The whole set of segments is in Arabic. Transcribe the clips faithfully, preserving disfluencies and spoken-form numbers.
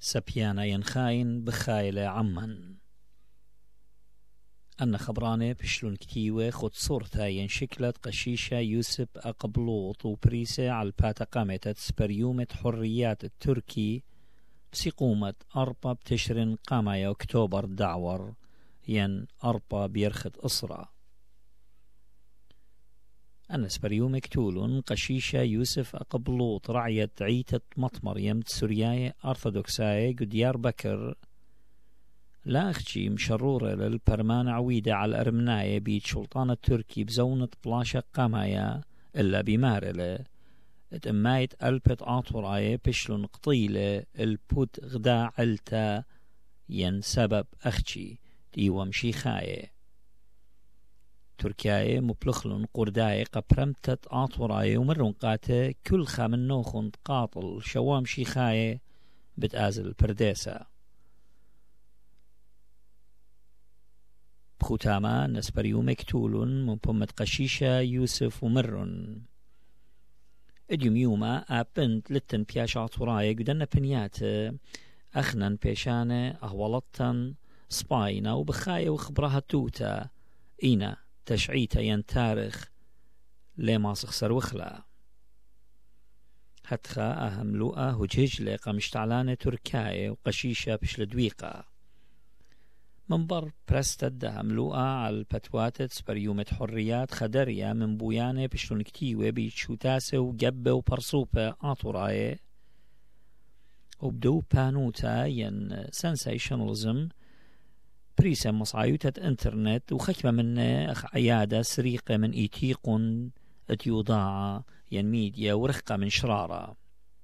سبيانا ينخاين بخايلة عمان أن خبرانة بشلون كتيوة خد صورتها ينشكلت قشيشة يوسف أقبلوط وبريسة على الباتقامة سبريومة حريات التركي بسيقومة أربا بتشرين قامايا أكتوبر دعور ين أربا بيرخد أسرة أن سبريومة كتولون قشيشة يوسف أقبلوط رعية عيتة مطمر يمت سورياية أرثوذكساية قديار بكر لا أختي مشرورة للبرمان عويدة على الأرمناية بيت سلطان التركي بزونة بلاشة قامايا إلا بمارلة اتأمايت ألبت آطوراية بشلون قطيلة البوت غدا علتا ين سبب أختي ديوة مشيخاية تركياية مبلخلون قرداية قبرمتت آطوراية ومرون قاتة كل خامن نوخن قاطل شوام شيخاية بتآزل البرديسة بختاما نسبريو مكتولون من بمة قشيشة يوسف ومرون اديوم يوما ابنت لتن بياش عطوراية قدنا بنيات اخنن بيشانة اهولطن سباينا وبخاية وخبرها توتا اينا تشعيتا ينتارخ لما سخسر وخلا هتخا اهم لؤة هجهجلة قمشتعلانة تركاية وقشيشة بشلدويقة منبر برستد ده ملوءة على البتواتت سبريومة حريات خدرية من بويانة بشلون كتيوة بيتشوتاسة وجبة وبرصوبة آطوراية وبدو بانوتا ين سنسيشنالزم بريسة مصايوتة انترنت وخكمة من اخ عيادة سريقة من ايتيقون اتيوضاعة ين ميديا ورخقة من شرارة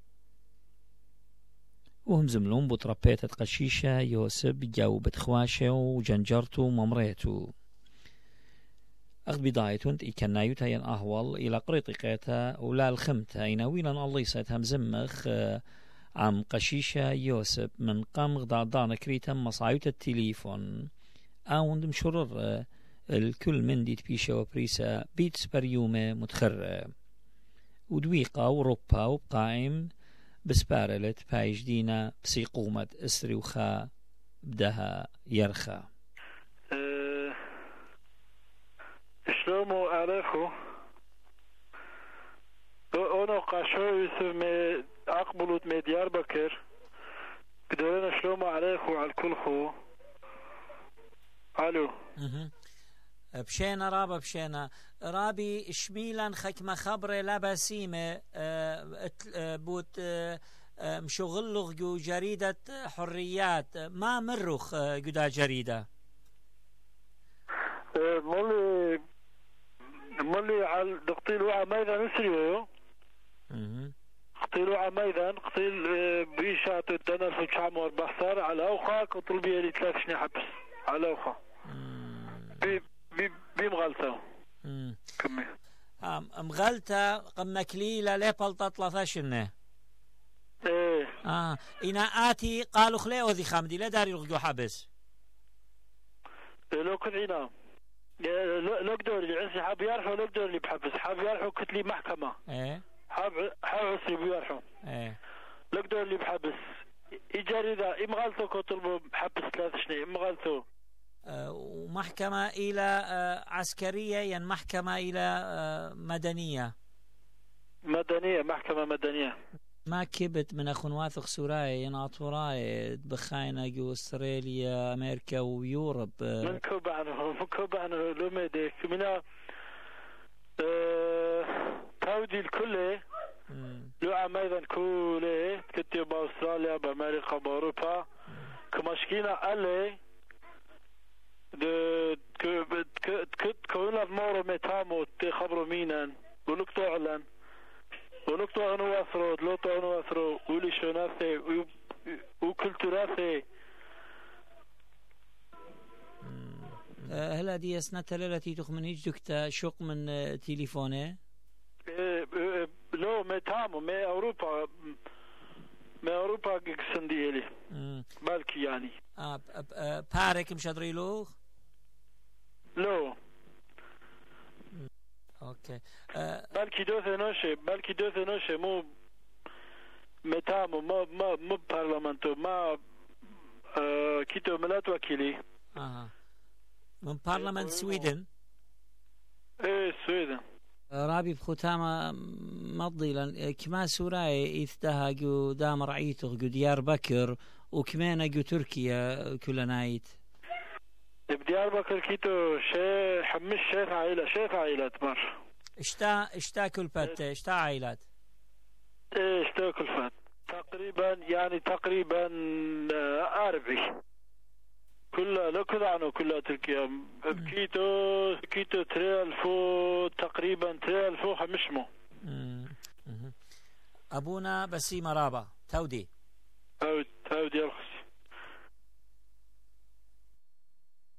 وهم زملون بطربيتة قشيشة يوسف جاوبت خواشة وجنجرتو وممريتو أخذ بدايتون إيكنايوتا ين أهول إلى قريطيقيتا ولا الخمتا يناويلا الله يسيتها مزمخ عم قشيشة يوسف من قام غضاضان كريتا مصايوتا التليفون أوند مشرر الكل من دي تبيشة وبريسة بيت سبريومة متخرة ودويقة وروبا وبقائم بسبارلت بايش دينا بسيقومة اسري وخا بدها يرخى أه شلومو عليكو انا قاشو يوسف مي اقبلت مي ديار بكر قدرنا شلومو عليكو على الكل خو الو بشينا رابا بشينا رابي شميلا خكمة خبرة لا بسيمة أه بوت أه مشغلغ جو جريدة حريات ما مرخ جدا جريدة أه مولي مولي على دقتيل وعا ميدان نسريو قتيل وعا ميدان قتيل بريشات الدنا في تسعة وأربعة صار على أوخا قتل بيالي ثلاث سنين حبس على أوخا بي بي بمغلطة كمي ام مغلطة قم مكليلة ليبلطة ثلاثة ايه اه انا اتي قالوا خليه ذي خامدي لا داري يلغيو حبس لو كنت عنا لو قدر لي عسي حاب يرحو لو قدر لي بحبس حاب يرحو كنت لي محكمة ايه حاب حاب عسي بيرحو ايه لو قدر لي بحبس إيجاري ذا إمغالتو كطلبوا بحبس ثلاث سنين إمغالتو أه ومحكمة إلى أه عسكرية ين محكمة إلى أه مدنية مدنية محكمة مدنية ما كبت من أخون واثق سوراي يناطوراي بخاينة جو أستراليا أمريكا ويوروب من كوب عنه من كوب عنه لوميدي كمنا أه تاودي الكل لو عميدا كله كنت بأستراليا بأمريكا بأوروبا كمشكينا ألي de كت كونا مورو متامو تخبروا مينان ولك تعلن ولك تعلن واسرو لو تعلن واسرو ولي شناسي وكلتوراسي هل هذه سنة التي تخمن يجدك شق من تليفونه؟ لو متامو ما أوروبا ما أوروبا جسنديلي بالكي يعني آه بارك مش أدري له لو اوكي أه بلكي دوث نوشه بلكي دوث نوشه مو متامو ما ما مو بارلمانتو ما آه كيتو ملات وكيلي آه. من بارلمان سويدن. ايه سويدن. رابي بختامة مضيلا كما سوراي إثدها جو دام رعيته جو ديار بكر وكمان جو تركيا كل نايت. بديار بكر كيتو شي حمش شيخ عائلة شيخ عائلة مر. اشتا اشتا كل بات اشتا عائلات. ايه اشتا كل فات تقريبا يعني تقريبا أربعي. كلها لا كذا عنه كلها تركيا كيتو كيتو تريالفو تقريبا تريالفو حمشمو. أبونا بسيمة رابا تودي تودي تودي